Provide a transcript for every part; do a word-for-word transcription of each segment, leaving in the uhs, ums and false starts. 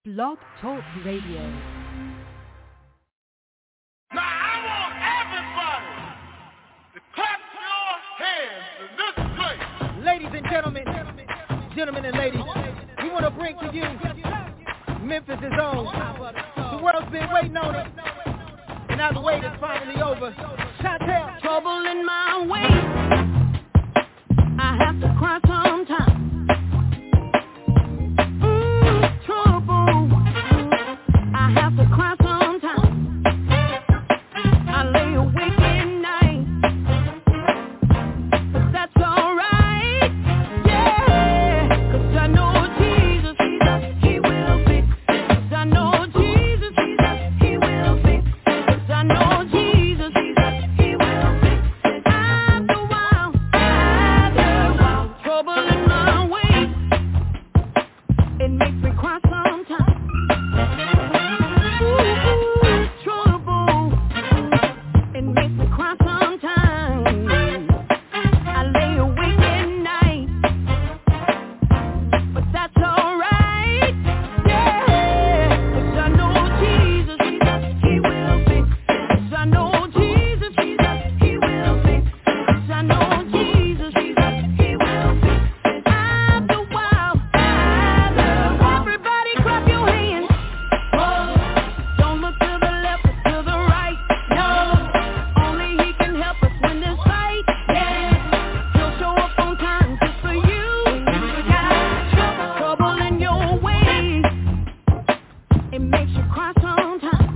Blog Talk Radio. Now I want everybody to clap your hands in this place. Ladies and gentlemen, gentlemen and ladies, we want to bring to you Memphis' own. The world's been waiting on it, and now the wait is finally over. Chantel. Trouble in my way, I have to cry sometimes. Mm, trouble, I have to cry sometimes. I lay awake at night, but that's alright, yeah. 'Cause I know Jesus, He will fix it. 'Cause I know Jesus, He will fix it. 'Cause I know Jesus, He will fix it. After a while, after a while, trouble in my way, it makes me cry sometimes. Ooh, trouble, it makes me cry sometimes. I lay awake at night, but that's alright, yeah. 'Cause I know Jesus, He will fix it. 'Cause I know Jesus, He will fix it. 'Cause I know Jesus, He will fix it. After a while, after a while, everybody clap your hands. Whoa. Don't look to the left or to the right. No, only He can help us win this fight. Yeah, He'll show up on time just for you. You got trouble in your way, it makes you cry sometimes.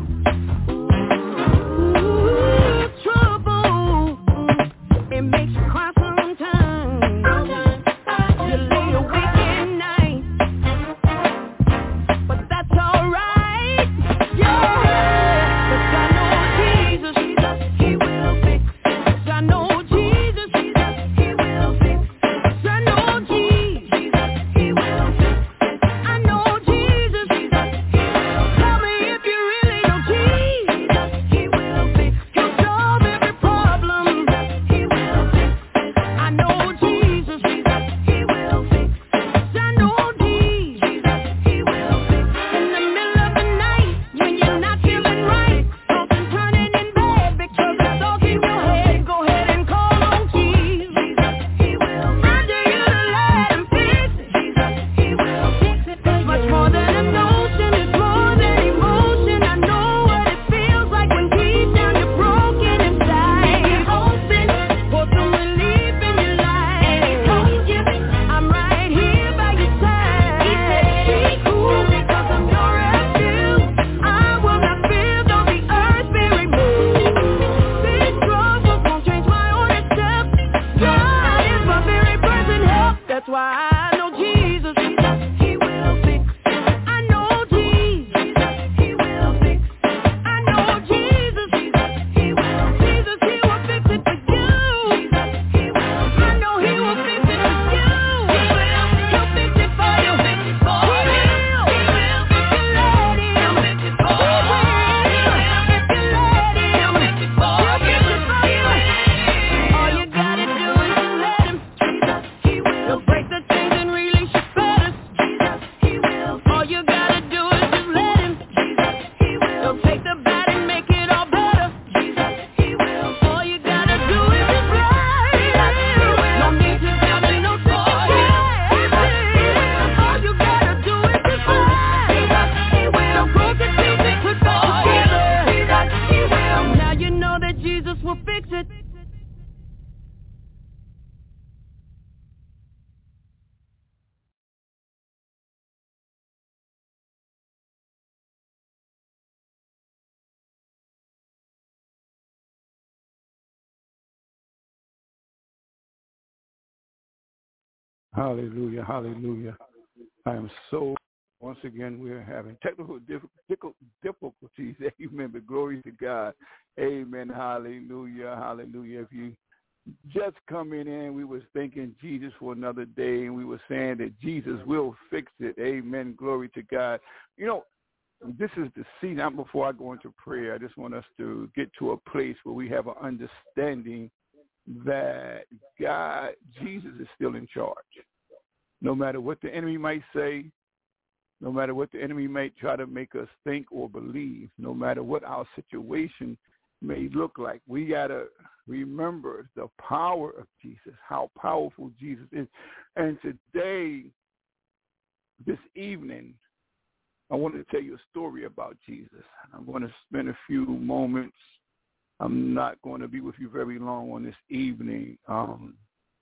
Ooh, trouble, it makes you cry sometimes. You lay awake at night, but that's alright, yeah. 'Cause I know Jesus, He will fix it. 'Cause I know Jesus, He will fix it. 'Cause I know Jesus, He will fix it. I know Jesus, He will. Tell me if you really know Jesus, He will fix it. He'll solve every problem, He will fix it. I know Jesus, He will fix it. 'Cause I know Jesus, He will fix it. In the middle of the night, when you're not feeling right, tossing, turning in bed because the thoughts in your head, go ahead and call on Jesus, He will. I dare you to let Him fix it. He will fix it. It's much more than emotion, it's more than emotion. I know what it feels like when deep down you're broken inside. You're hoping for some relief in your life. I'm right here by your side. He said, be cool because I'm your refuge. I will not fear though the earth be removed. These troubles won't change my order step. God is my very present help. That's why I know Jesus, He will fix it. I know Jesus, He will fix it. I know Jesus, He will. Jesus, He will fix it for you. He will. I know He will fix it for you. He will. He'll fix it for you. He will. He will. If you let Him. He'll fix it for you. He will. If you let Him. He'll fix it for you. He'll fix it for you. All you gotta do is just let Him. Jesus, He will. He'll break the chains and release your fetters. Jesus, He will. All you gotta do is just let Him. Jesus, He will. He'll take the bad and make it all better. Jesus, He will. All you gotta do is just let Him. No need to doubt and no second guess. All you gotta do is just let Him. He will. Broken pieces put back together. Jesus, He will. Now you know that Jesus will fix it. Hallelujah, hallelujah. I am so, once again, we're having technical diff- difficul- difficulties. Amen, but glory to God. Amen, hallelujah, hallelujah. If you just coming in, we was thanking Jesus for another day, and we were saying that Jesus will fix it. Amen, glory to God. You know, this is the season. Now, before I go into prayer, I just want us to get to a place where we have an understanding that God, Jesus is still in charge. No matter what the enemy might say, no matter what the enemy may try to make us think or believe, no matter what our situation may look like, we got to remember the power of Jesus, how powerful Jesus is. And today, this evening, I want to tell you a story about Jesus. I'm going to spend a few moments. I'm not going to be with you very long on this evening. Um,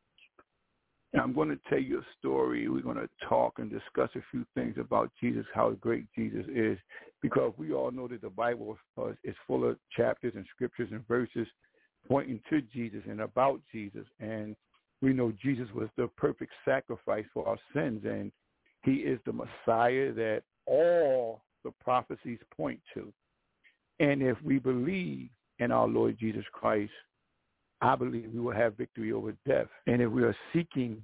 I'm going to tell you a story. We're going to talk and discuss a few things about Jesus, how great Jesus is, because we all know that the Bible is full of chapters and scriptures and verses pointing to Jesus and about Jesus. And we know Jesus was the perfect sacrifice for our sins, and he is the Messiah that all the prophecies point to. And if we believe in our Lord Jesus Christ, I believe we will have victory over death. And if we are seeking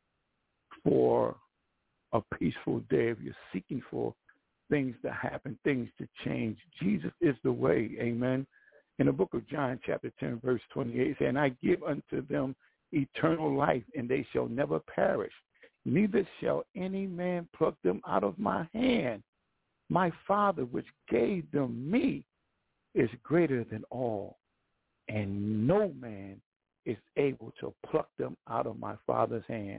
for a peaceful day, if you're seeking for things to happen, things to change, Jesus is the way. Amen. In the book of John, chapter ten, verse twenty-eight, it says, and I give unto them eternal life, and they shall never perish. Neither shall any man pluck them out of my hand. My Father, which gave them me, is greater than all, and no man is able to pluck them out of my Father's hand.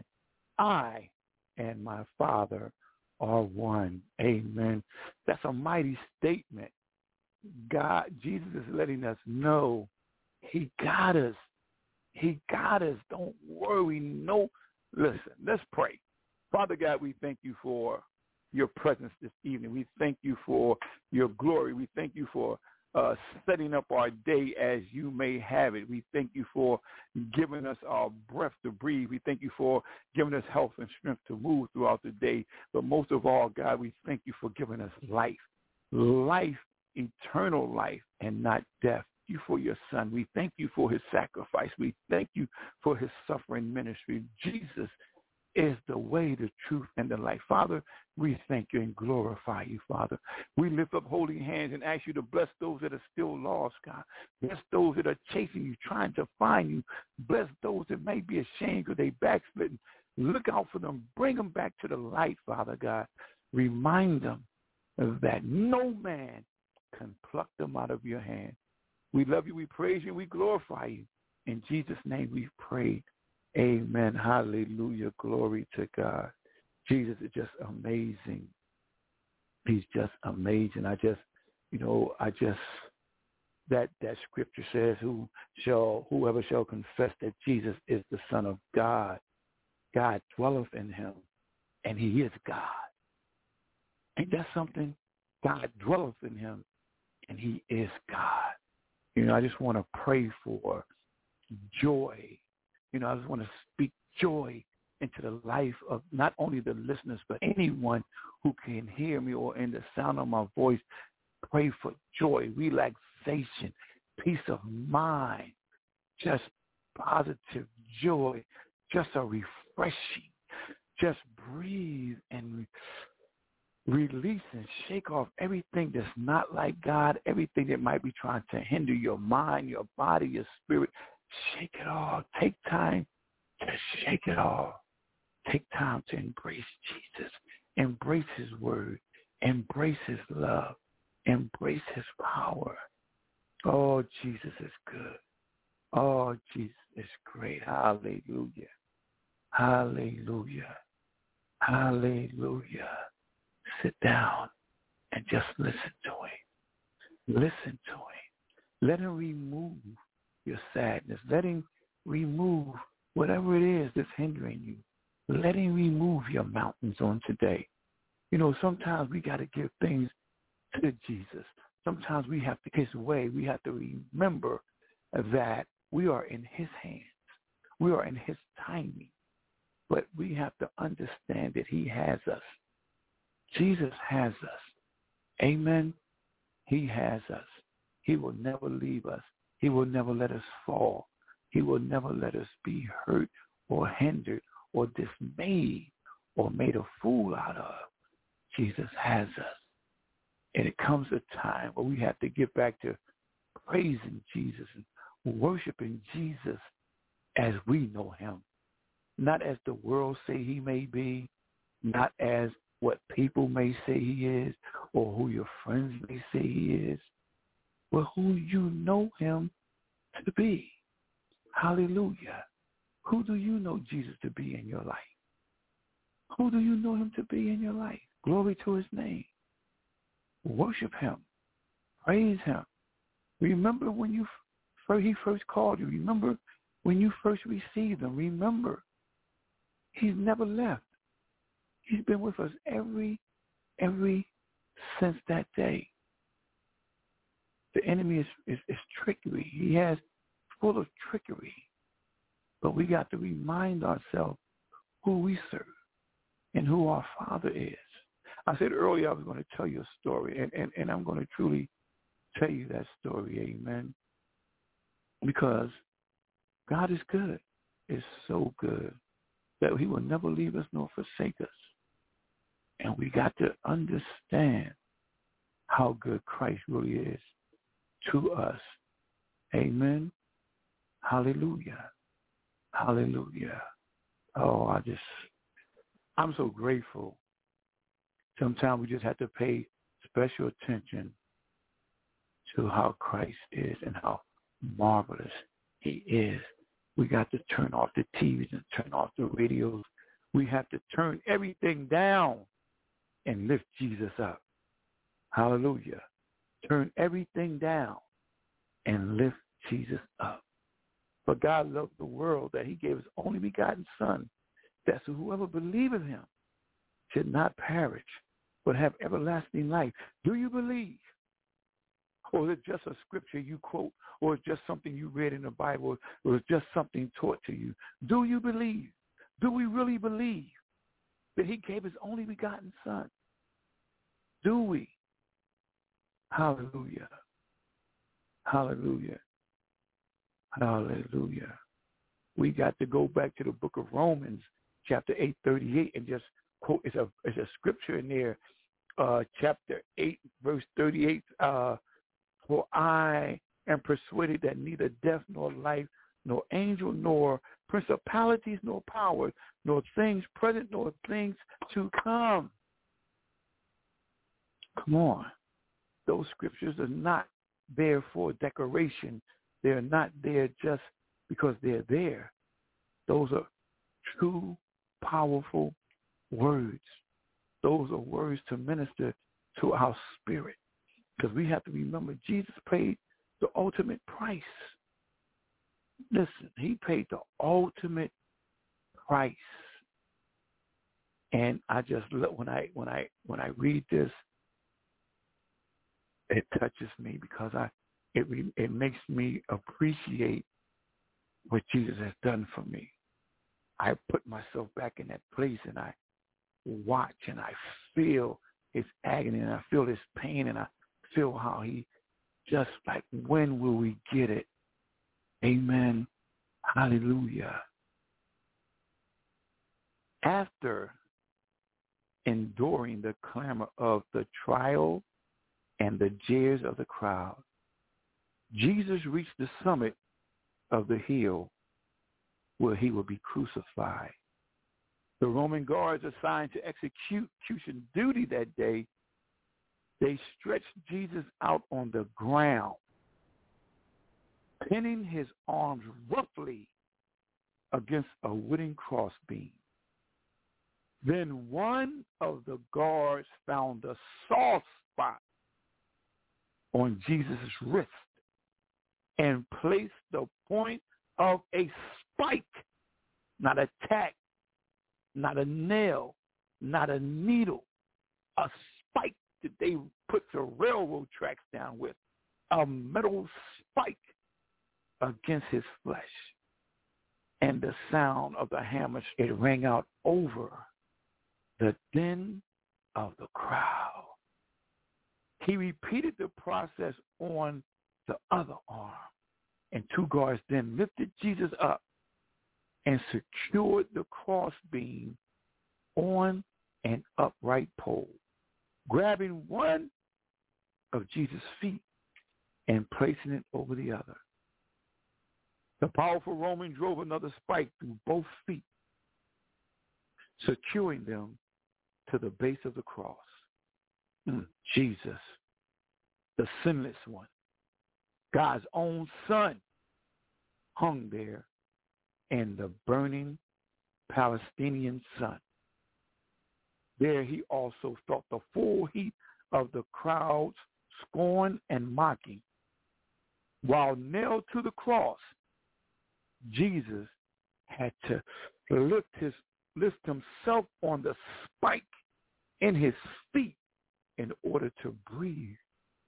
I and my Father are one. Amen. That's a mighty statement. God, Jesus is letting us know he got us. He got us. Don't worry. No. Listen, let's pray. Father God, we thank you for your presence this evening. We thank you for your glory. We thank you for uh, setting up our day as you may have it. We thank you for giving us our breath to breathe. We thank you for giving us health and strength to move throughout the day. But most of all, God, we thank you for giving us life, life, eternal life, and not death. You for your son. We thank you for his sacrifice. We thank you for his suffering ministry. Jesus is the way, the truth, and the life. Father, we thank you and glorify you, Father. We lift up holy hands and ask you to bless those that are still lost, God. Bless those that are chasing you, trying to find you. Bless those that may be ashamed because they backslidden. Look out for them. Bring them back to the light, Father God. Remind them that no man can pluck them out of your hand. We love you, we praise you, we glorify you. In Jesus' name we pray. Amen. Hallelujah. Glory to God. Jesus is just amazing. He's just amazing. I just, you know, I just, that that scripture says, who shall, whoever shall confess that Jesus is the Son of God, God dwelleth in him, and he is God. Ain't that something? God dwelleth in him, and he is God. You know, I just want to pray for joy. You know, I just want to speak joy into the life of not only the listeners, but anyone who can hear me or in the sound of my voice. Pray for joy, relaxation, peace of mind, just positive joy, just a refreshing. Just breathe and release and shake off everything that's not like God, everything that might be trying to hinder your mind, your body, your spirit. Shake it off. Take time to shake it off. Take time to embrace Jesus. Embrace his word. Embrace his love. Embrace his power. Oh, Jesus is good. Oh, Jesus is great. Hallelujah. Hallelujah. Hallelujah. Sit down and just listen to him. Listen to him. Let him remove your sadness. Let him remove whatever it is that's hindering you. Let him remove your mountains on today. You know, sometimes we got to give things to Jesus. Sometimes we have to his way. We have to remember that we are in his hands. We are in his timing. But we have to understand that he has us. Jesus has us. Amen. He has us. He will never leave us. He will never let us fall. He will never let us be hurt or hindered or dismayed or made a fool out of. Jesus has us. And it comes a time where we have to get back to praising Jesus and worshiping Jesus as we know him. Not as the world say he may be, not as what people may say he is or who your friends may say he is, but who you know him to be. Hallelujah. Who do you know Jesus to be in your life? Who do you know him to be in your life? Glory to his name. Worship him. Praise him. Remember when you first, he first called you. Remember when you first received him. Remember, he's never left. He's been with us every, every since that day. The enemy is, is, is trickery. He has full of trickery. But we got to remind ourselves who we serve and who our Father is. I said earlier I was going to tell you a story, and, and, and I'm going to truly tell you that story, amen, because God is good. Is so good that he will never leave us nor forsake us. And we got to understand how good Christ really is to us. Amen. Hallelujah. Hallelujah. Oh, I just, I'm so grateful. Sometimes we just have to pay special attention to how Christ is and how marvelous he is. We got to turn off the T Vs and turn off the radios. We have to turn everything down and lift Jesus up. Hallelujah. Turn everything down and lift Jesus up. But God loved the world that he gave his only begotten Son, that so whoever believeth him should not perish, but have everlasting life. Do you believe? Or is it just a scripture you quote, or is it just something you read in the Bible, or is it just something taught to you? Do you believe? Do we really believe that he gave his only begotten Son? Do we? Hallelujah. Hallelujah. Hallelujah. We got to go back to the book of Romans, chapter eight, thirty-eight, and just quote, it's a, it's a scripture in there, uh, chapter eight, verse thirty-eight, uh, for I am persuaded that neither death nor life, nor angel, nor principalities, nor powers, nor things present, nor things to come. Come on. Those scriptures are not there for decoration. They're not there just because they're there. Those are true, powerful words. Those are words to minister to our spirit. Because we have to remember Jesus paid the ultimate price. Listen, he paid the ultimate price. And I just look when I when I when I read this, it touches me because I it it makes me appreciate what Jesus has done for me. I put myself back in that place and I watch and I feel his agony and I feel his pain and I feel how he just like, when will we get it? Amen. Hallelujah. After enduring the clamor of the trial and the jeers of the crowd, Jesus reached the summit of the hill where he would be crucified. The Roman guards assigned to execution duty that day, they stretched Jesus out on the ground, pinning his arms roughly against a wooden crossbeam. Then one of the guards found a soft spot on Jesus' wrist and placed the point of a spike, not a tack, not a nail, not a needle, a spike that they put the railroad tracks down with, a metal spike against his flesh. And the sound of the hammer, it rang out over the din of the crowd. He repeated the process on the other arm, and two guards then lifted Jesus up and secured the crossbeam on an upright pole, grabbing one of Jesus' feet and placing it over the other. The powerful Roman drove another spike through both feet, securing them to the base of the cross. Mm, Jesus, the sinless one, God's own son, hung there in the burning Palestinian sun. There he also felt the full heat of the crowd's scorn and mocking. While nailed to the cross, Jesus had to lift his lift himself on the spike in his feet in order to breathe.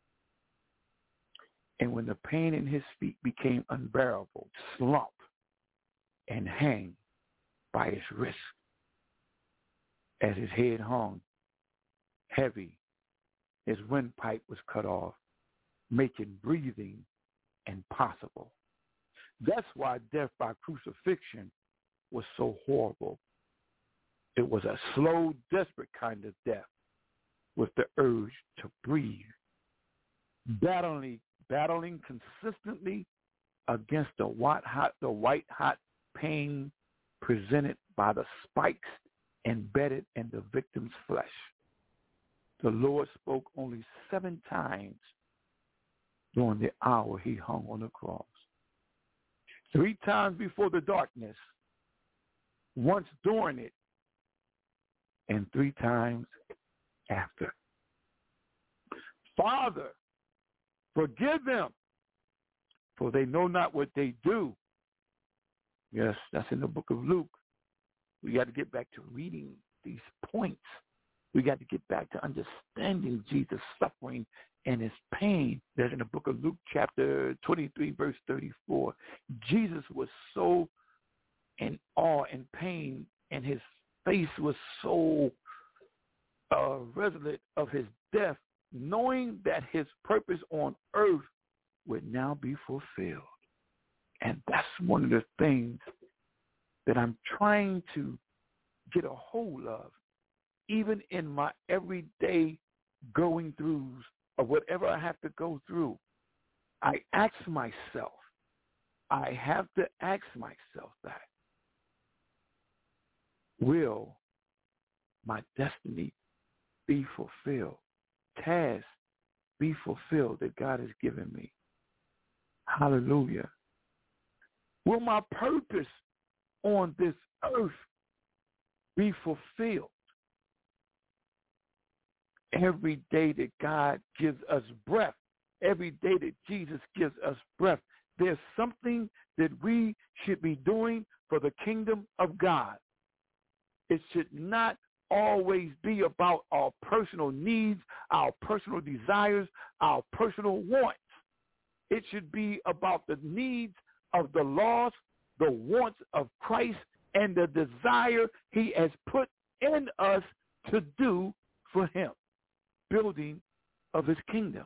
And when the pain in his feet became unbearable, slump and hang by his wrist as his head hung heavy, his windpipe was cut off, making breathing impossible. That's why death by crucifixion was so horrible. It was a slow, desperate kind of death with the urge to breathe, battling, battling consistently against the white hot, the white hot pain presented by the spikes embedded in the victim's flesh. The Lord spoke only seven times during the hour he hung on the cross. Three times before the darkness, once during it, and three times after. Father, forgive them, for they know not what they do. Yes, that's in the book of Luke. We got to get back to reading these points. We got to get back to understanding Jesus' suffering and his pain. There's in the book of Luke chapter twenty-three, verse thirty-four. Jesus was so in awe and pain, and his face was so uh, resolute of his death, knowing that his purpose on earth would now be fulfilled. And that's one of the things that I'm trying to get a hold of, even in my everyday going throughs of whatever I have to go through. I ask myself, I have to ask myself that, will my destiny be fulfilled? Task be fulfilled that God has given me? Hallelujah. Will my purpose on this earth be fulfilled? Every day that God gives us breath, every day that Jesus gives us breath, there's something that we should be doing for the kingdom of God. It should not always be about our personal needs, our personal desires, our personal wants. It should be about the needs of the lost, the wants of Christ, and the desire he has put in us to do for him, building of his kingdom.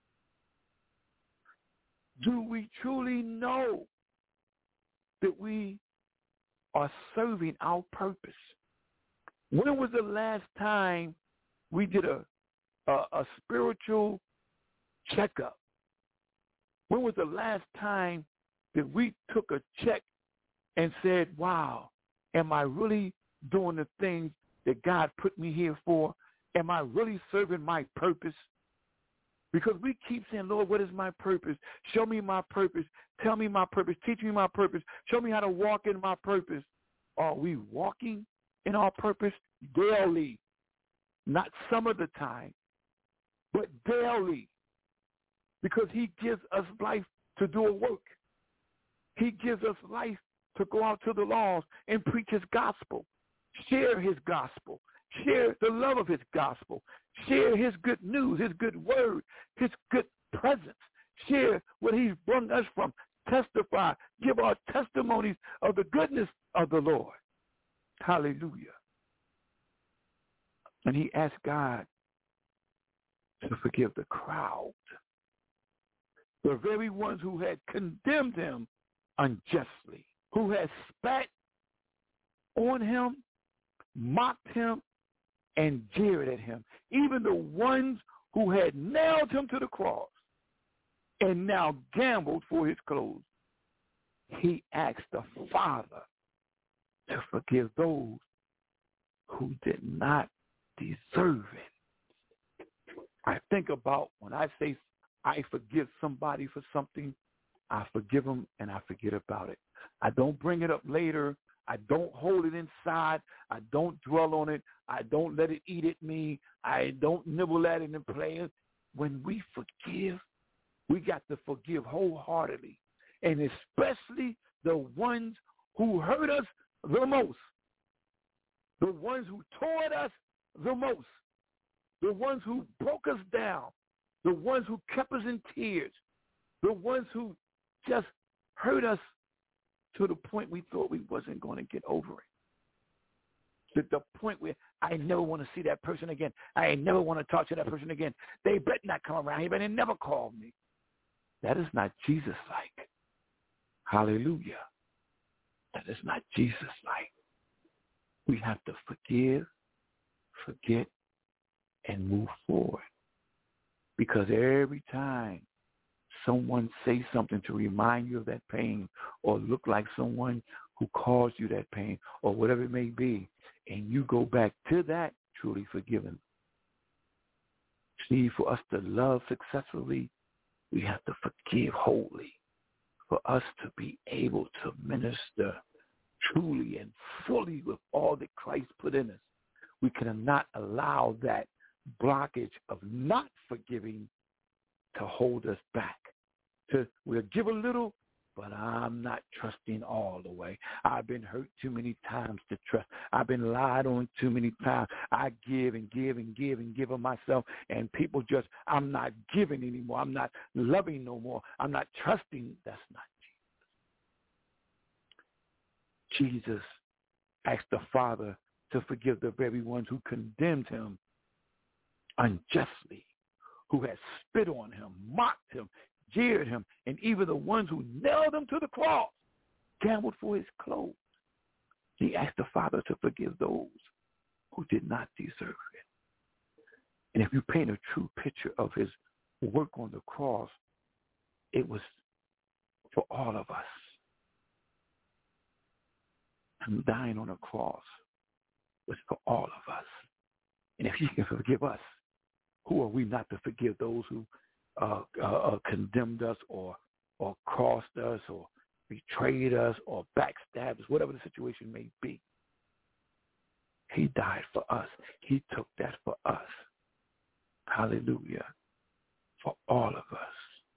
Do we truly know that we are serving our purpose? When was the last time we did a, a, a spiritual checkup? When was the last time that we took a check and said, wow, am I really doing the things that God put me here for? Am I really serving my purpose? Because we keep saying, Lord, what is my purpose? Show me my purpose. Tell me my purpose. Teach me my purpose. Show me how to walk in my purpose. Are we walking in our purpose daily? Not some of the time, but daily. Because he gives us life to do a work. He gives us life to go out to the lost and preach his gospel, share his gospel, share the love of his gospel, share his good news, his good word, his good presence, share what he's brought us from, testify, give our testimonies of the goodness of the Lord. Hallelujah. And he asked God to forgive the crowd, the very ones who had condemned him unjustly, who had spat on him, mocked him, and jeered at him, even the ones who had nailed him to the cross and now gambled for his clothes. He asked the Father to forgive those who did not deserve it. I think about when I say I forgive somebody for something, I forgive them and I forget about it. I don't bring it up later. I don't hold it inside. I don't dwell on it. I don't let it eat at me. I don't nibble at it and play it. When we forgive, we got to forgive wholeheartedly, and especially the ones who hurt us the most, the ones who tore at us the most, the ones who broke us down, the ones who kept us in tears, the ones who just hurt us to the point we thought we wasn't going to get over it. To the point where I never want to see that person again. I never want to talk to that person again. They better not come around here, but they never call me. That is not Jesus-like. Hallelujah. That is not Jesus-like. We have to forgive, forget, and move forward. Because every time someone says something to remind you of that pain or look like someone who caused you that pain or whatever it may be, and you go back to that truly forgiven. See, for us to love successfully, we have to forgive wholly. For us to be able to minister truly and fully with all that Christ put in us, we cannot allow that blockage of not forgiving to hold us back. To, we'll give a little, but I'm not trusting all the way. I've been hurt too many times to trust. I've been lied on too many times. I give and give and give and give of myself, and people just, I'm not giving anymore. I'm not loving no more. I'm not trusting. That's not Jesus. Jesus asked the Father to forgive the very ones who condemned him unjustly, who had spit on him, mocked him, jeered him, and even the ones who nailed him to the cross, gambled for his clothes. He asked the Father to forgive those who did not deserve it. And if you paint a true picture of his work on the cross, it was for all of us. Him dying on a cross was for all of us. And if he can forgive us, who are we not to forgive those who uh, uh, condemned us or or crossed us or betrayed us or backstabbed us, whatever the situation may be? He died for us. He took that for us. Hallelujah. For all of us.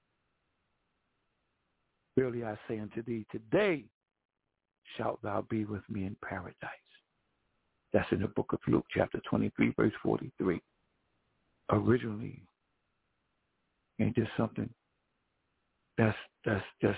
Verily I say unto thee, today shalt thou be with me in paradise. That's in the book of Luke, chapter twenty-three, verse forty-three. Originally, ain't just something that's that's just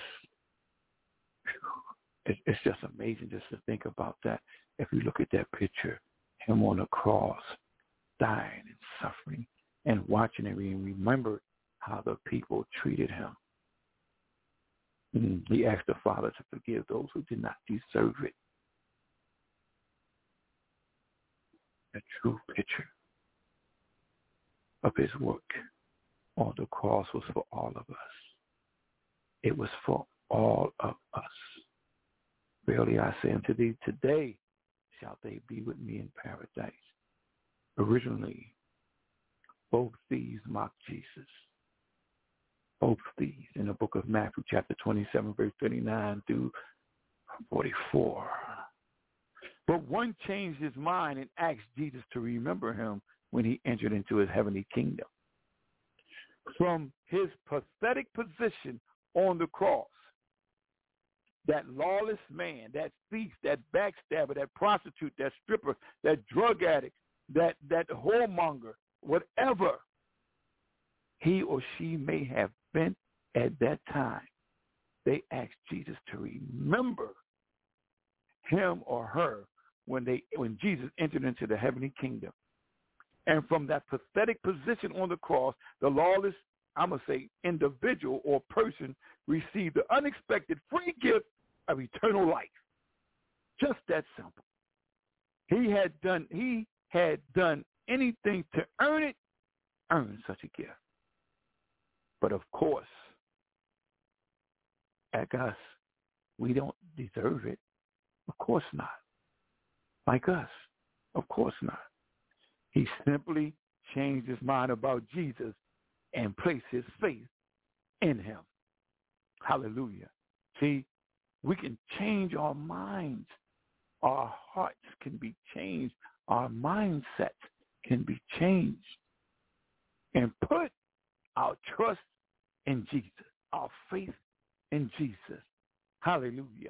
it, it's just amazing just to think about that. If you look at that picture, him on the cross, dying and suffering, and watching it, and remember how the people treated him. And he asked the Father to forgive those who did not deserve it. A true picture of his work on the cross was for all of us. It was for all of us. Verily I say unto thee, today shall they be with me in paradise. Originally, both thieves mocked Jesus. Both thieves in the book of Matthew, chapter twenty-seven, verse thirty-nine through forty-four. But one changed his mind and asked Jesus to remember him when he entered into his heavenly kingdom. From his pathetic position on the cross, that lawless man, that thief, that backstabber, that prostitute, that stripper, that drug addict, that, that whoremonger, whatever he or she may have been at that time, they asked Jesus to remember him or her when they when Jesus entered into the heavenly kingdom. And from that pathetic position on the cross, the lawless, I'm going to say, individual or person received the unexpected free gift of eternal life. Just that simple. He had done he had done anything to earn it, earn such a gift. But of course, like us, we don't deserve it. Of course not. Like us, of course not. He simply changed his mind about Jesus and placed his faith in him. Hallelujah. See, we can change our minds. Our hearts can be changed. Our mindsets can be changed. And put our trust in Jesus, our faith in Jesus. Hallelujah.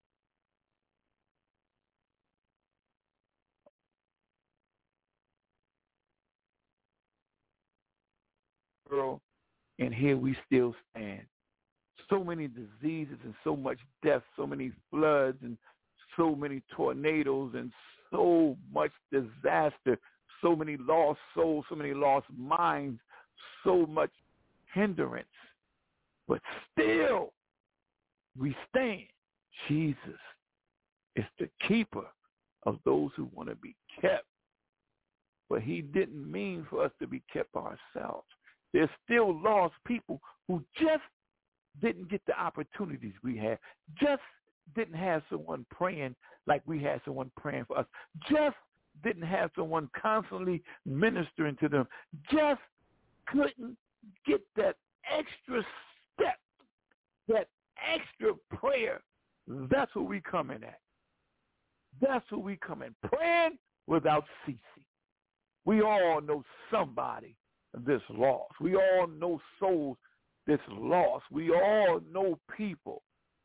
And here we still stand. So many diseases and so much death, so many floods and so many tornadoes and so much disaster, so many lost souls, so many lost minds, so much hindrance. But still, we stand. Jesus is the keeper of those who want to be kept. But he didn't mean for us to be kept ourselves. There's still lost people who just didn't get the opportunities we had, just didn't have someone praying like we had someone praying for us, just didn't have someone constantly ministering to them, just couldn't get that extra step, that extra prayer. That's what we come in at. That's what we come in, praying without ceasing. We all know somebody this lost. We all know souls this lost. We all know people.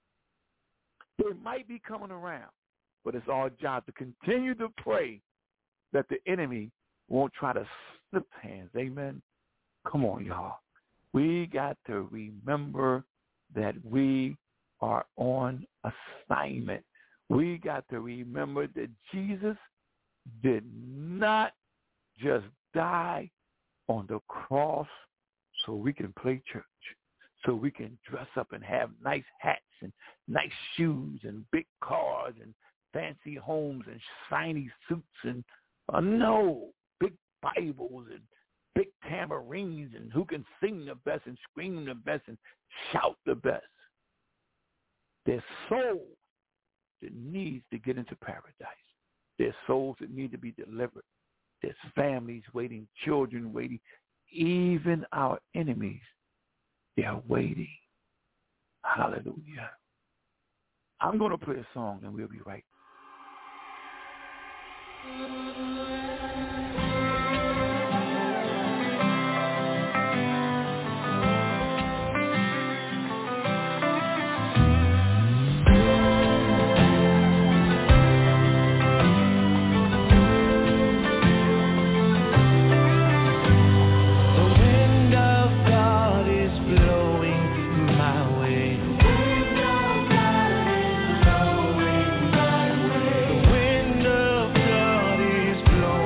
They might be coming around, but it's our job to continue to pray that the enemy won't try to slip hands. Amen. Come on, y'all. We got to remember that we are on assignment. We got to remember that Jesus did not just die on the cross so we can play church, so we can dress up and have nice hats and nice shoes and big cars and fancy homes and shiny suits and uh, no, big Bibles and big tamarines and who can sing the best and scream the best and shout the best. There's souls that needs to get into paradise. There's souls that need to be delivered. There's families waiting, children waiting, even our enemies, they are waiting. Hallelujah. I'm going to play a song and we'll be right back. Blowing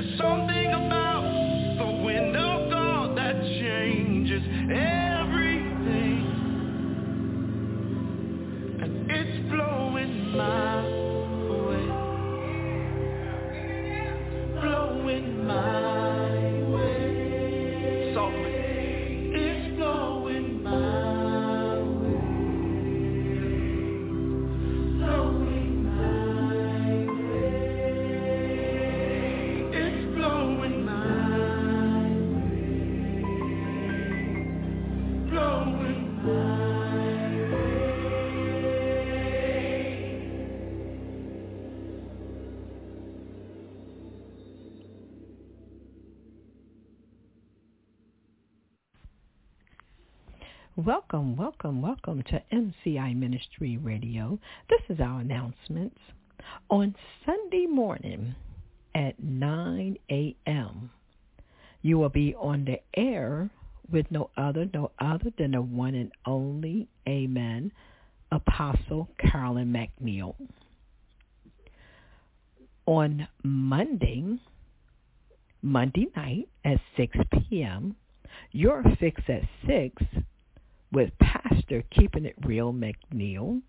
There's something about the wind of God that changes everything. And it's blowing my way. Blowing my way. Softly. It's blowing my way. Blowing my way. It's blowing my way. Blowing my way. Welcome, welcome, welcome to M C I Ministry Radio. This is our announcements. On Sunday morning at nine a.m., you will be on the air with no other, no other than the one and only, amen, Apostle Carolyn McNeil. On Monday, Monday night at six p.m., your Fix at six with Pastor Keeping It Real McNeil.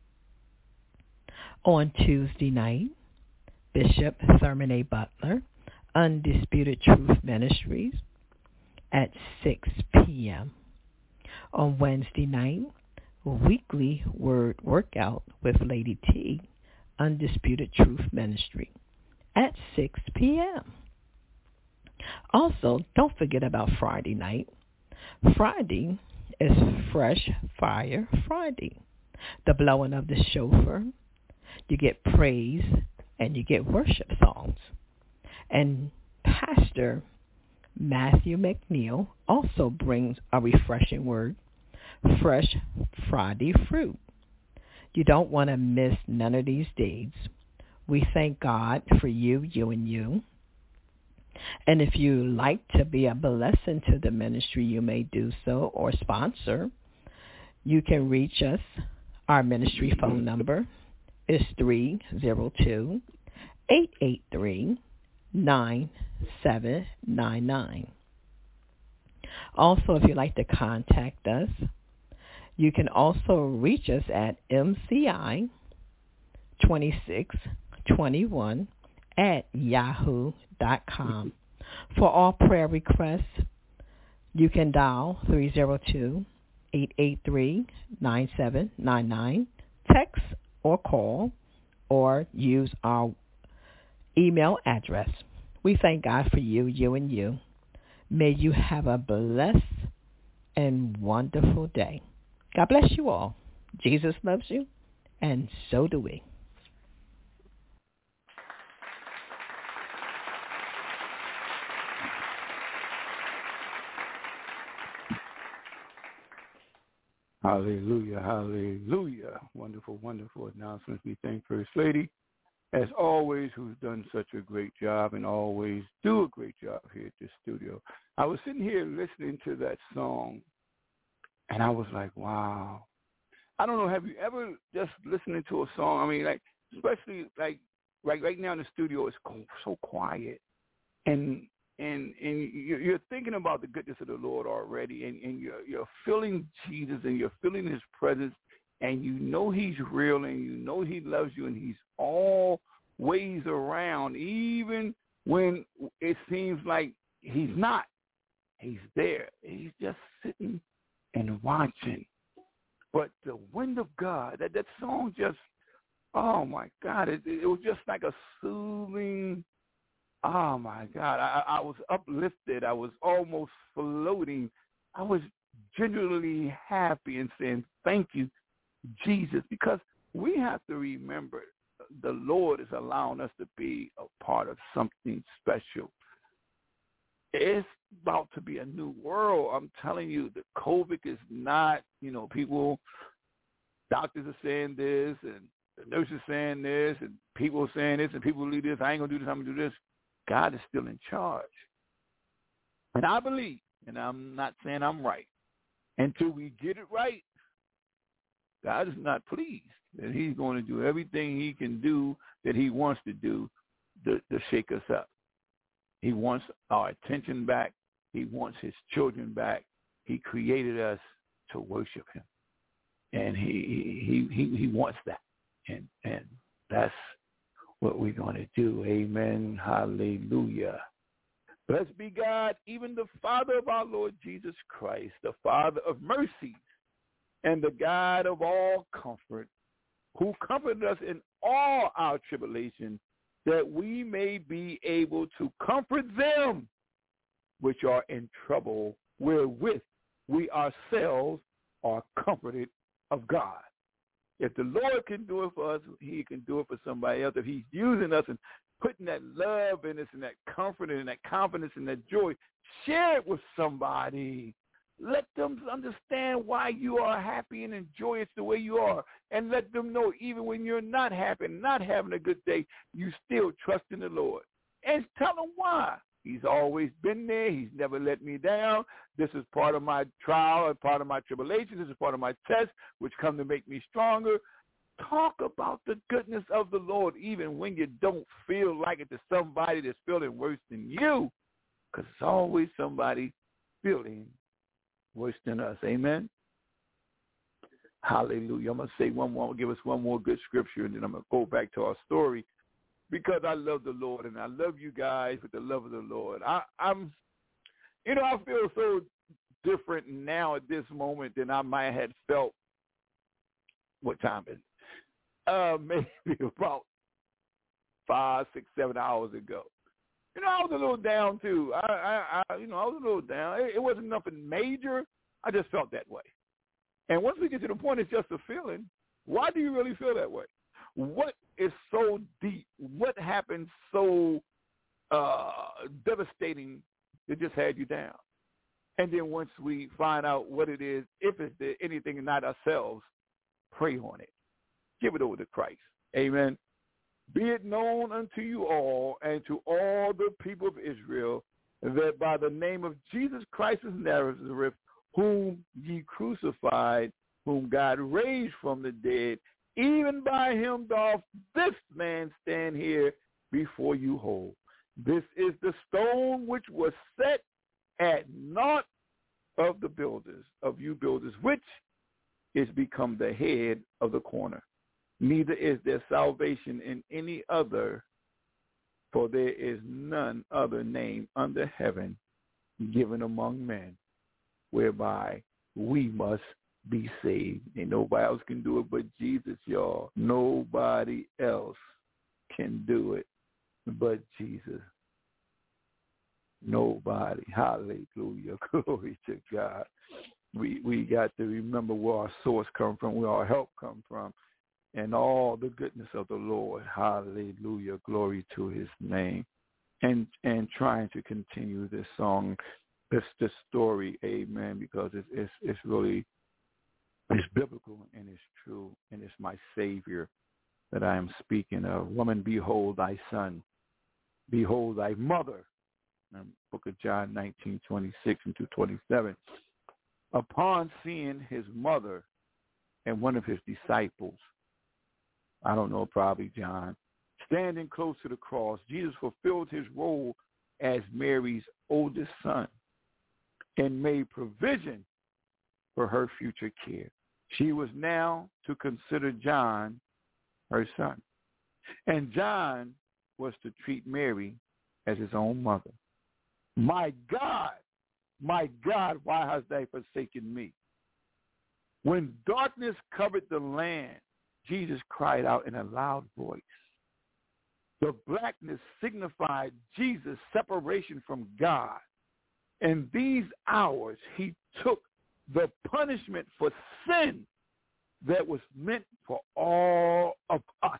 On Tuesday night, Bishop Thurman A. Butler, Undisputed Truth Ministries at six p.m. On Wednesday night, Weekly Word Workout with Lady T, Undisputed Truth Ministry at six p.m. Also, don't forget about Friday night. Friday is Fresh Fire Friday, the blowing of the shofar. You get praise and you get worship songs. And Pastor Matthew McNeil also brings a refreshing word, Fresh Friday Fruit. You don't want to miss none of these days. We thank God for you, you, and you. And if you like to be a blessing to the ministry, you may do so or sponsor. You can reach us. Our ministry phone number is three oh two, eight eight three, nine seven nine nine. Also, if you'd like to contact us, you can also reach us at M C I twenty-six twenty-one at yahoo dot com. For all prayer requests, you can dial three oh two, eight eight three, nine seven nine nine, text or call, or use our email address. We thank God for you, you, and you. May you have a blessed and wonderful day. God bless you all. Jesus loves you, and so do we. Hallelujah, hallelujah. Wonderful, wonderful announcements. We thank First Lady, as always, who's done such a great job and always do a great job here at the studio. I was sitting here listening to that song, and I was like, wow. I don't know, have you ever just listening to a song? I mean, like, especially like right, right now in the studio, it's so quiet. And And and you're thinking about the goodness of the Lord already, and, and you're, you're feeling Jesus, and you're feeling his presence, and you know he's real, and you know he loves you, and he's always around, even when it seems like he's not. He's there. He's just sitting and watching. But the wind of God, that, that song just, oh, my God, it, it was just like a soothing, oh, my God. I, I was uplifted. I was almost floating. I was genuinely happy and saying, thank you, Jesus, because we have to remember the Lord is allowing us to be a part of something special. It's about to be a new world. I'm telling you, the COVID is not, you know, people, doctors are saying this, and the nurses saying this, and people are saying this, and people believe this. I ain't going to do this, I'm going to do this. God is still in charge. And I believe, and I'm not saying I'm right, until we get it right, God is not pleased. And he's going to do everything he can do that he wants to do to, to shake us up. He wants our attention back. He wants his children back. He created us to worship him. And he he he, he wants that. And and that's what we're going to do. Amen. Hallelujah. Blessed be God, even the Father of our Lord Jesus Christ, the Father of mercies and the God of all comfort, who comforted us in all our tribulation, that we may be able to comfort them which are in trouble, wherewith we ourselves are comforted of God. If the Lord can do it for us, he can do it for somebody else. If he's using us and putting that love in us and that comfort and that confidence and that joy, share it with somebody. Let them understand why you are happy and joyous the way you are. And let them know even when you're not happy and not having a good day, you still trust in the Lord. And tell them why. He's always been there. He's never let me down. This is part of my trial and part of my tribulation. This is part of my test, which come to make me stronger. Talk about the goodness of the Lord even when you don't feel like it to somebody that's feeling worse than you, because it's always somebody feeling worse than us. Amen? Hallelujah. I'm going to say one more, give us one more good scripture, and then I'm going to go back to our story, because I love the Lord, and I love you guys with the love of the Lord. I, I'm, you know, I feel so different now at this moment than I might have felt, what time is it? Uh, maybe about five, six, seven hours ago. You know, I was a little down, too. I, I, I you know, I was a little down. It, it wasn't nothing major. I just felt that way. And once we get to the point, it's just a feeling. Why do you really feel that way? What is so deep? What happened so uh, devastating that just had you down? And then once we find out what it is, if it's the, anything not ourselves, pray on it. Give it over to Christ. Amen. Be it known unto you all and to all the people of Israel that by the name of Jesus Christ of Nazareth, whom ye crucified, whom God raised from the dead, even by him doth this man stand here before you whole. This is the stone which was set at naught of the builders, of you builders, which is become the head of the corner. Neither is there salvation in any other, for there is none other name under heaven given among men, whereby we must be saved. And nobody else can do it but Jesus, y'all. Nobody else can do it but Jesus. Nobody. Hallelujah. Glory to God. We we got to remember where our source comes from, where our help comes from, and all the goodness of the Lord. Hallelujah. Glory to his name. And and trying to continue this song, this this story, amen, because it's it's, it's really it's biblical and it's true, and it's my Savior that I am speaking of. Woman, behold thy son. Behold thy mother. In the book of John nineteen, twenty-six and to twenty-seven. Upon seeing his mother and one of his disciples, I don't know, probably John, standing close to the cross, Jesus fulfilled his role as Mary's oldest son and made provision for her future care. She was now to consider John her son, and John was to treat Mary as his own mother. My God, my God, why hast thou forsaken me? When darkness covered the land, Jesus cried out in a loud voice. The blackness signified Jesus' separation from God. In these hours, he took the punishment for sin that was meant for all of us.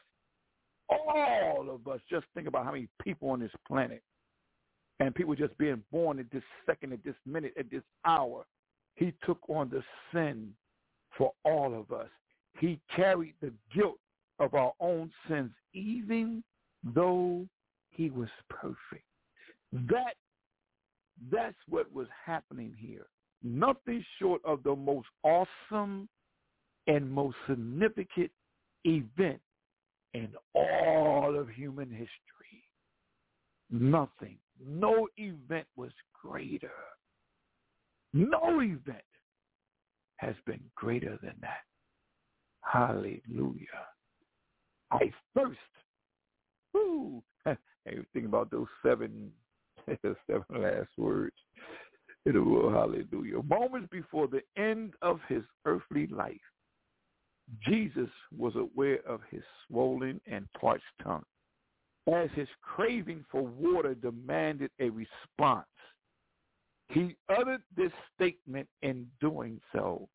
All of us. Just think about how many people on this planet. And people just being born at this second, at this minute, at this hour. He took on the sin for all of us. He carried the guilt of our own sins, even though he was perfect. That, that's what was happening here. Nothing short of the most awesome and most significant event in all of human history. Nothing, no event was greater. No event has been greater than that. Hallelujah. I thirst. Woo. Hey, think about those seven, seven last words. In the world, hallelujah. Moments before the end of his earthly life, Jesus was aware of his swollen and parched tongue. As his craving for water demanded a response, he uttered this statement in doing so.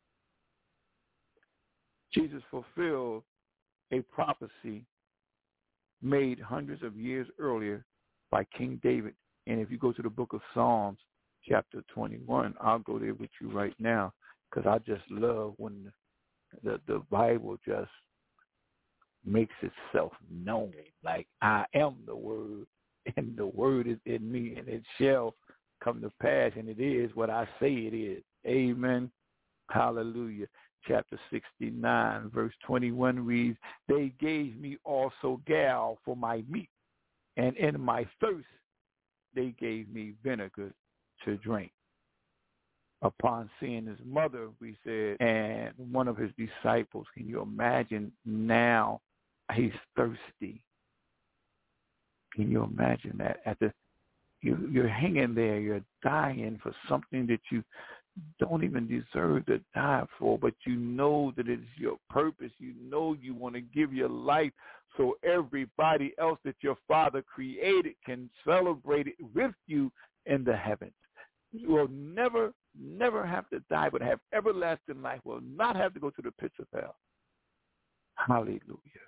Jesus fulfilled a prophecy made hundreds of years earlier by King David. And if you go to the book of Psalms, chapter twenty-one, I'll go there with you right now, because I just love when the, the, the Bible just makes itself known. Like, I am the Word, and the Word is in me, and it shall come to pass, and it is what I say it is. Amen. Hallelujah. Chapter sixty-nine, verse twenty-one reads, they gave me also gall for my meat, and in my thirst they gave me vinegar to drink. Upon seeing his mother, we said, and one of his disciples, can you imagine now he's thirsty? Can you imagine that? At the, you, you're hanging there, you're dying for something that you don't even deserve to die for, but you know that it's your purpose. You know you want to give your life so everybody else that your Father created can celebrate it with you in the heavens. You will never, never have to die, but have everlasting life. Will not have to go to the pits of hell. Hallelujah.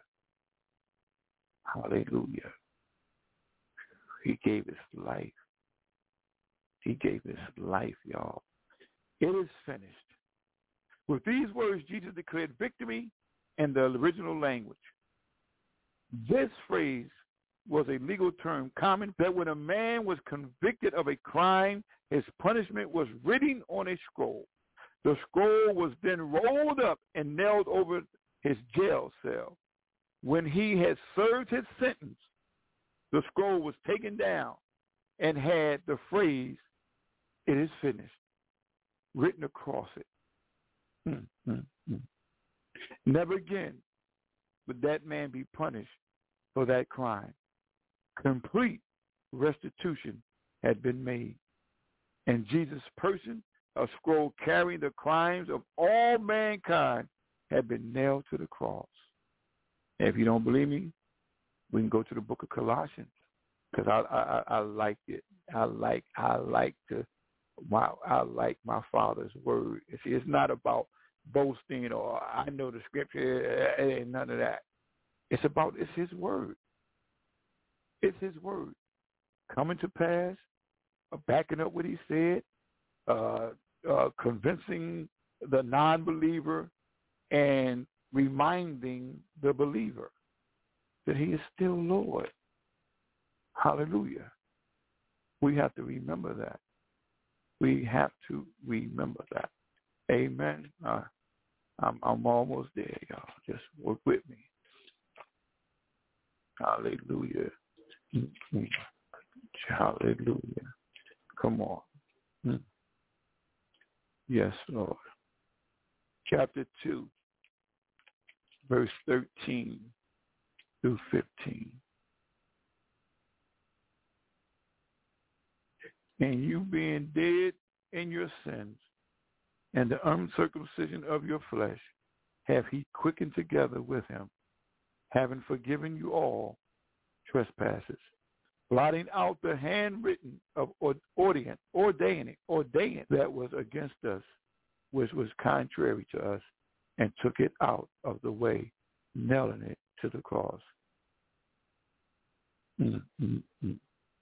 Hallelujah. He gave his life. He gave his life, y'all. It is finished. With these words, Jesus declared victory in the original language. This phrase was a legal term common that when a man was convicted of a crime, his punishment was written on a scroll. The scroll was then rolled up and nailed over his jail cell. When he had served his sentence, the scroll was taken down and had the phrase, "It is finished," written across it. Mm, mm, mm. Never again would that man be punished for that crime. Complete restitution had been made. In Jesus' person, a scroll carrying the crimes of all mankind had been nailed to the cross. And if you don't believe me, we can go to the book of Colossians, because I, I I like it. I like I like to my I like my Father's word. See, it's not about boasting or I know the scripture. It ain't none of that. It's about it's His word. It's His word coming to pass, uh, backing up what He said, uh, uh, convincing the non-believer, and reminding the believer that He is still Lord. Hallelujah. We have to remember that. We have to remember that. Amen. Uh, I'm, I'm almost there, y'all. Just work with me. Hallelujah. Mm-hmm. Hallelujah. Come on. Mm. Yes, Lord. Chapter two, verse thirteen through fifteen. And you being dead in your sins and the uncircumcision of your flesh, have he quickened together with him, having forgiven you all trespasses, blotting out the handwritten of ordaining, ordaining, ordaining that was against us, which was contrary to us, and took it out of the way, nailing it to the cross. Mm-mm-mm.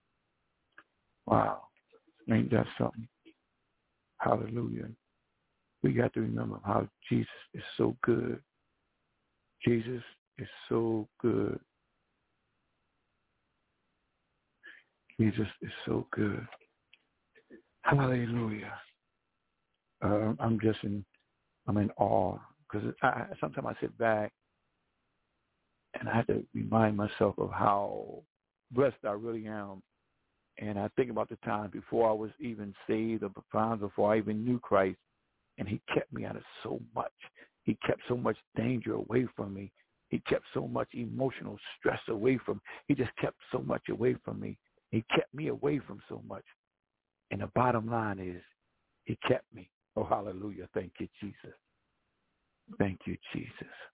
Wow. Ain't that something? Hallelujah. We got to remember how Jesus is so good. Jesus is so good. Jesus is so good. Hallelujah. Uh, I'm just in, I'm in awe, because I, sometimes I sit back and I have to remind myself of how blessed I really am. And I think about the time before I was even saved or before I even knew Christ, and he kept me out of so much. He kept so much danger away from me. He kept so much emotional stress away from me. He just kept so much away from me. He kept me away from so much. And the bottom line is he kept me. Oh, hallelujah. Thank you, Jesus. Thank you, Jesus.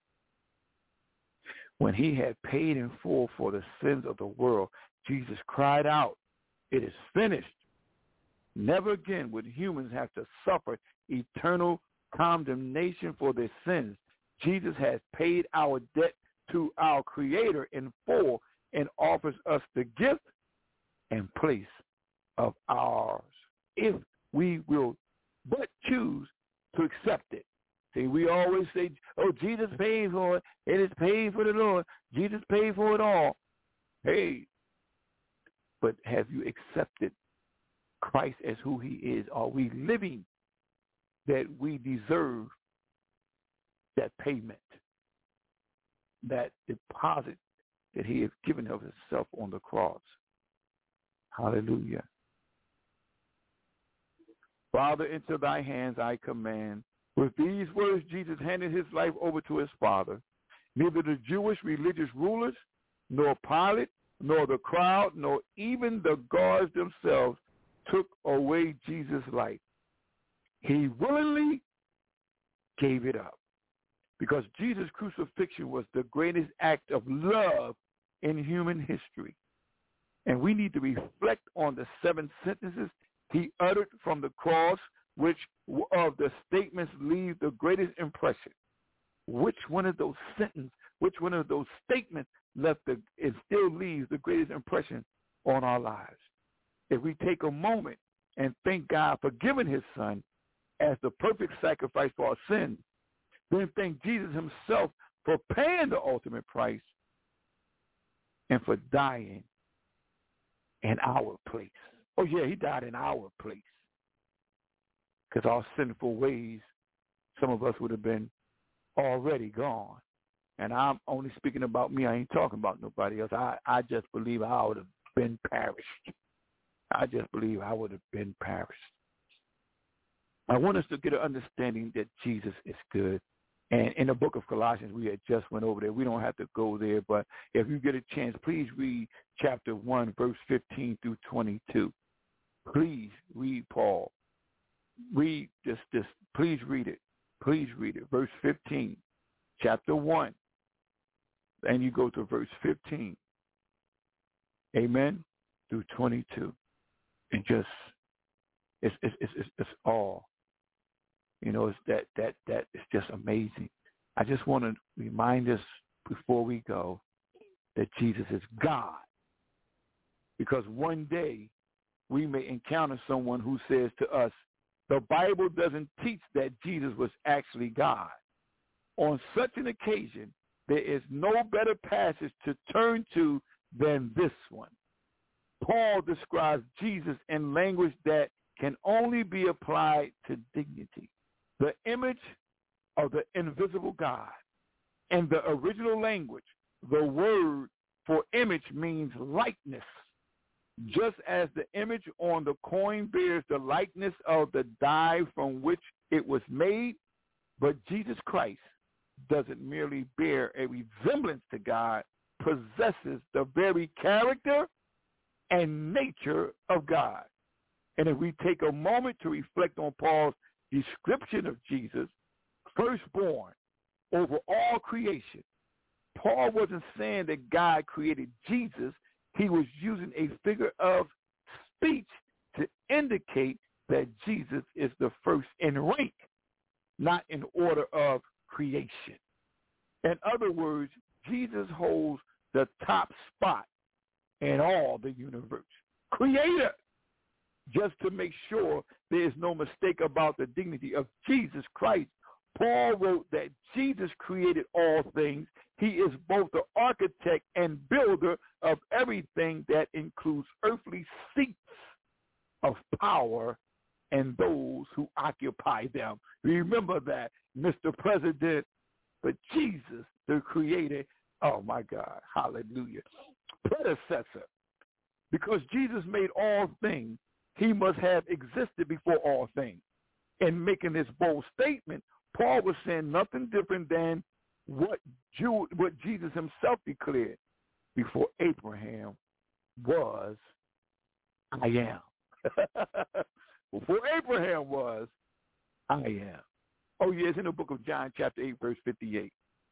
When he had paid in full for the sins of the world, Jesus cried out, "It is finished." Never again would humans have to suffer eternal condemnation for their sins. Jesus has paid our debt to our Creator in full and offers us the gift and place of ours if we will but choose to accept it. See, we always say, oh, Jesus paid for it. It is paid for the Lord. Jesus paid for it all. Hey, but have you accepted Christ as who he is? Are we living that we deserve that payment, that deposit that he has given of himself on the cross? Hallelujah. Father, into thy hands I command. With these words, Jesus handed his life over to his Father. Neither the Jewish religious rulers, nor Pilate, nor the crowd, nor even the guards themselves took away Jesus' life. He willingly gave it up because Jesus' crucifixion was the greatest act of love in human history. And we need to reflect on the seven sentences he uttered from the cross, which of the statements leave the greatest impression. Which one of those sentences, which one of those statements left the, it still leaves the greatest impression on our lives? If we take a moment and thank God for giving his son as the perfect sacrifice for our sins, then thank Jesus himself for paying the ultimate price and for dying in our place. Oh, yeah, he died in our place. Because our sinful ways, some of us would have been already gone. And I'm only speaking about me. I ain't talking about nobody else. I, I just believe I would have been perished. I just believe I would have been perished. I want us to get an understanding that Jesus is good. And in the book of Colossians, we had just went over there. We don't have to go there, but if you get a chance, please read chapter one, verse fifteen through twenty-two. Please read Paul. Read this, this. Please read it. Please read it. Verse fifteen, chapter one. And you go to verse fifteen. Amen. Through twenty-two. And just, it's, it's, it's, it's all. You know, it's that, that, that is just amazing. I just want to remind us before we go that Jesus is God. Because one day we may encounter someone who says to us, the Bible doesn't teach that Jesus was actually God. On such an occasion, there is no better passage to turn to than this one. Paul describes Jesus in language that can only be applied to dignity. The image of the invisible God. In the original language, the word for image means likeness. Just as the image on the coin bears the likeness of the die from which it was made, but Jesus Christ doesn't merely bear a resemblance to God, possesses the very character and nature of God. And if we take a moment to reflect on Paul's description of Jesus, firstborn over all creation, Paul wasn't saying that God created Jesus. He was using a figure of speech to indicate that Jesus is the first in rank, not in order of creation. In other words, Jesus holds the top spot in all the universe. Creator. Just to make sure there is no mistake about the dignity of Jesus Christ, Paul wrote that Jesus created all things. He is both the architect and builder of everything that includes earthly seats of power and those who occupy them. Remember that, Mister President. But Jesus, the creator, oh my God, hallelujah, predecessor Because Jesus made all things, he must have existed before all things. In making this bold statement, Paul was saying nothing different than what Jew, what Jesus himself declared. Before Abraham was, I am. Before Abraham was, I am. Oh, yes, in the book of John, chapter eight, verse fifty-eight.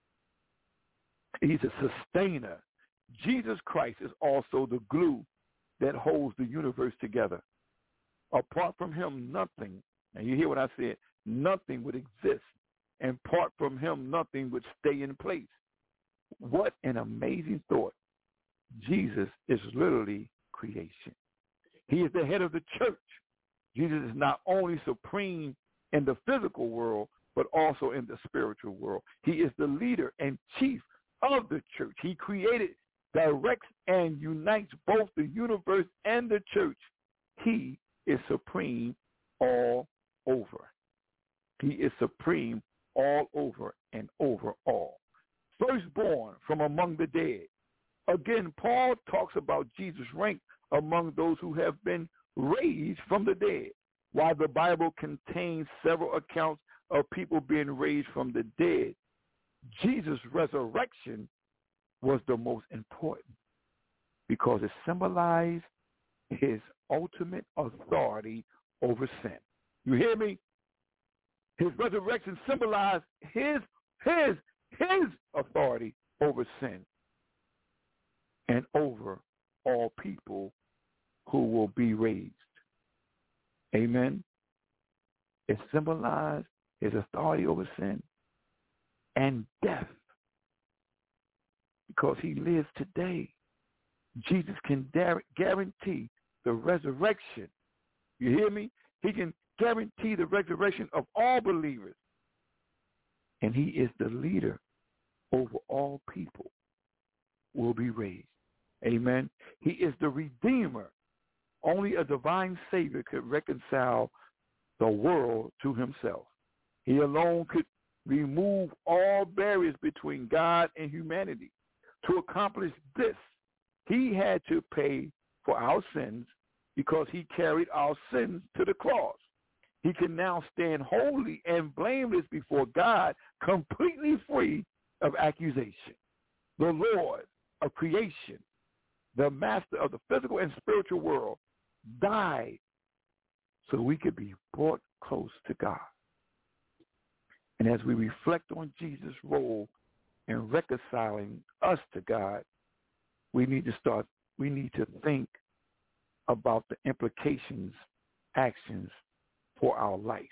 He's a sustainer. Jesus Christ is also the glue that holds the universe together. Apart from him, nothing, and you hear what I said, nothing would exist. And apart from him, nothing would stay in place. What an amazing thought. Jesus is literally creation. He is the head of the church. Jesus is not only supreme in the physical world, but also in the spiritual world. He is the leader and chief of the church. He created, directs, and unites both the universe and the church. He is supreme all over. He is supreme all over and over all. Firstborn from among the dead. Again, Paul talks about Jesus' rank among those who have been raised from the dead. While the Bible contains several accounts of people being raised from the dead, Jesus' resurrection was the most important because it symbolized his ultimate authority over sin. You hear me? His resurrection symbolized his, his, his authority over sin and over all people who will be raised. Amen. It symbolized his authority over sin and death because he lives today. Jesus can guarantee the resurrection. You hear me? He can guarantee the resurrection of all believers. And he is the leader over all people will be raised. Amen. He is the Redeemer. Only a divine Savior could reconcile the world to himself. He alone could remove all barriers between God and humanity. To accomplish this, he had to pay for our sins because he carried our sins to the cross. He can now stand holy and blameless before God, completely free of accusation. The Lord of creation, the master of the physical and spiritual world, died so we could be brought close to God. And as we reflect on Jesus' role in reconciling us to God, we need to start, we need to think about the implications, actions for our life.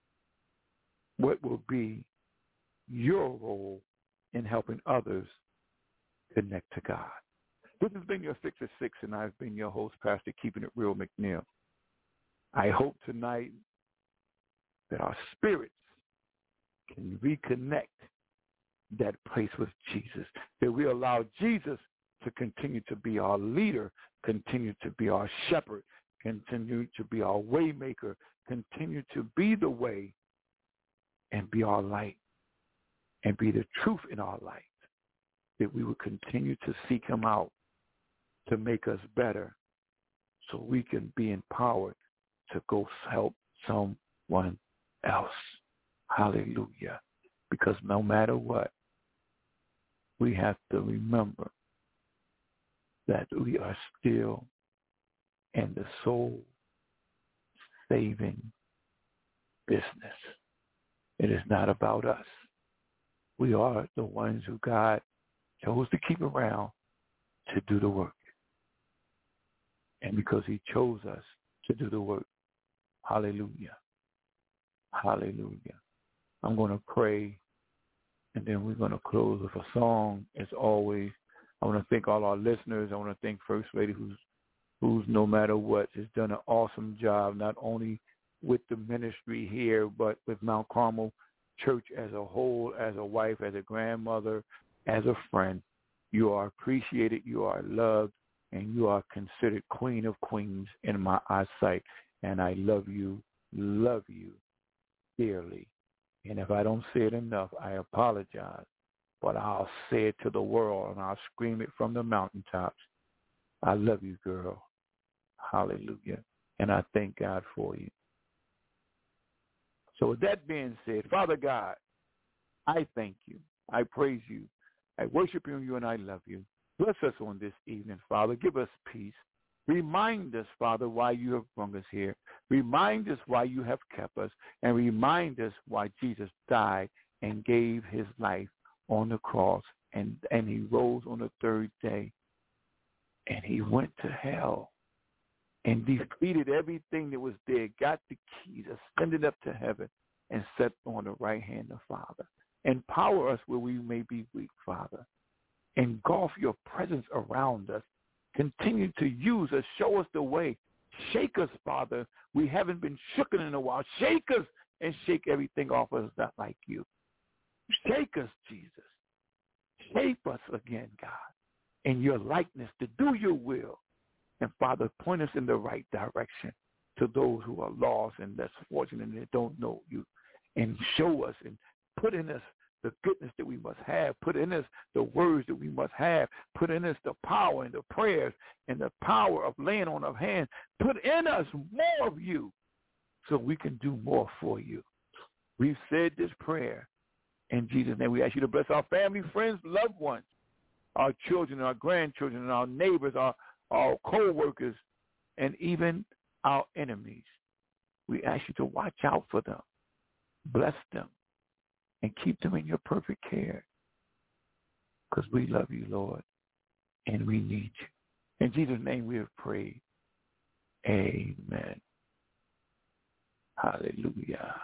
What will be your role in helping others connect to God? This has been your Fix at Six, and I've been your host, Pastor Keeping It Real McNeil. I hope tonight that our spirits can reconnect that place with Jesus, that we allow Jesus to continue to be our leader, continue to be our shepherd, continue to be our way maker, continue to be the way and be our light and be the truth in our life, that we will continue to seek him out to make us better so we can be empowered to go help someone else. Hallelujah. Because no matter what, we have to remember that we are still in the soul-saving business. It is not about us. We are the ones who God chose to keep around to do the work. And because he chose us to do the work, hallelujah, hallelujah. I'm going to pray, and then we're going to close with a song. As always, I want to thank all our listeners. I want to thank First Lady, who's, who's no matter what, has done an awesome job, not only with the ministry here, but with Mount Carmel Church as a whole, as a wife, as a grandmother, as a friend. You are appreciated, you are loved, and you are considered Queen of Queens in my eyesight. And I love you, love you dearly. And if I don't say it enough, I apologize. But I'll say it to the world, and I'll scream it from the mountaintops. I love you, girl. Hallelujah. And I thank God for you. So with that being said, Father God, I thank you. I praise you. I worship you, and I love you. Bless us on this evening, Father. Give us peace. Remind us, Father, why you have brought us here. Remind us why you have kept us. And remind us why Jesus died and gave his life on the cross. And, and he rose on the third day. And he went to hell and defeated everything that was there, got the keys, ascended up to heaven, and sat on the right hand of Father. Empower us where we may be weak, Father. Engulf your presence around us. Continue to use us. Show us the way. Shake us, Father. We haven't been shooken in a while. Shake us and shake everything off us not like you. Shake us, Jesus. Shape us again, God, in your likeness to do your will. And, Father, point us in the right direction to those who are lost and less fortunate and they don't know you. And show us and put in us the goodness that we must have. Put in us the words that we must have. Put in us the power and the prayers and the power of laying on of hands. Put in us more of you so we can do more for you. We've said this prayer. In Jesus' name, we ask you to bless our family, friends, loved ones, our children, our grandchildren, our neighbors, our, our co-workers, and even our enemies. We ask you to watch out for them, bless them, and keep them in your perfect care, because we love you, Lord, and we need you. In Jesus' name we have prayed. Amen. Hallelujah.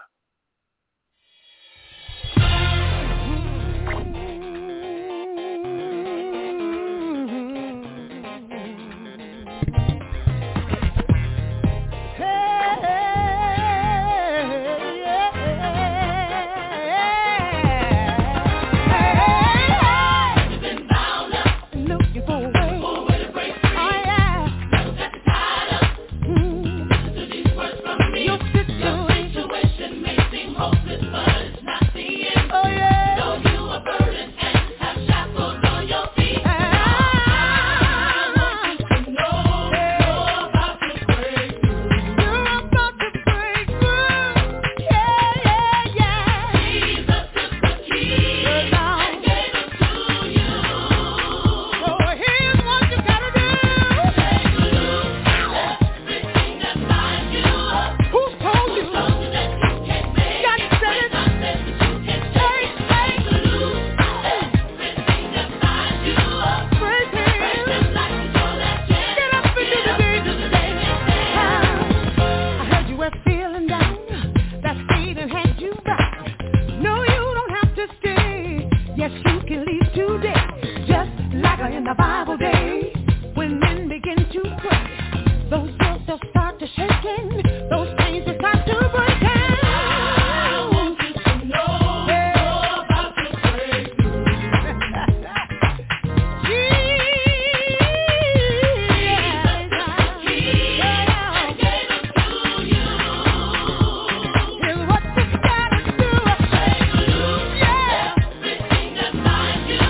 Here's what you gotta do. Say, yeah. Everything that binds you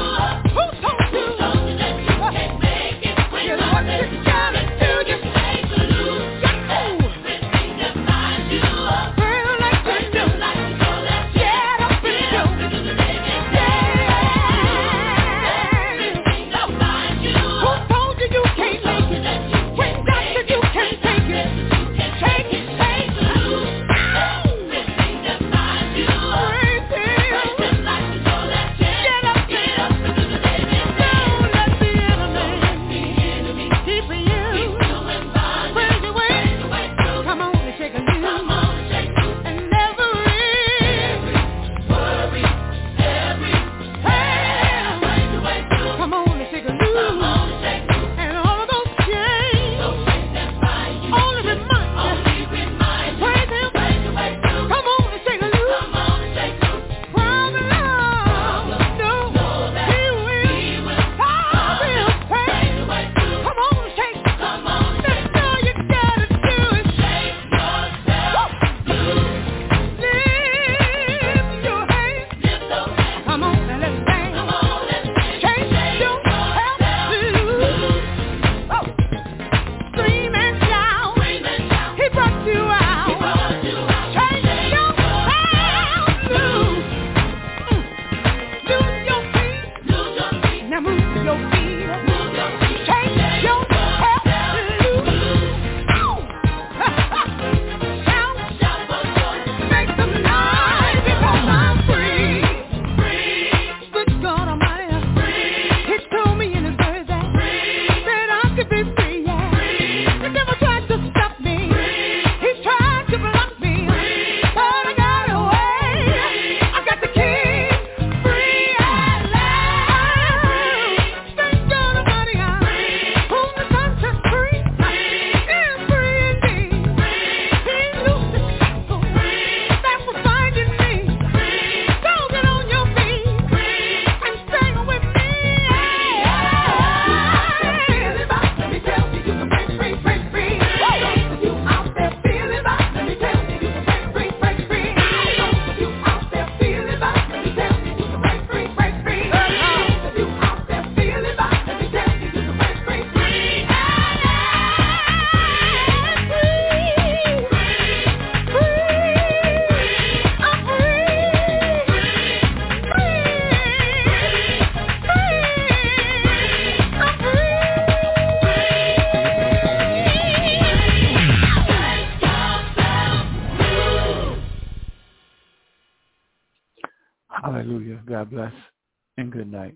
Hallelujah. God bless and good night.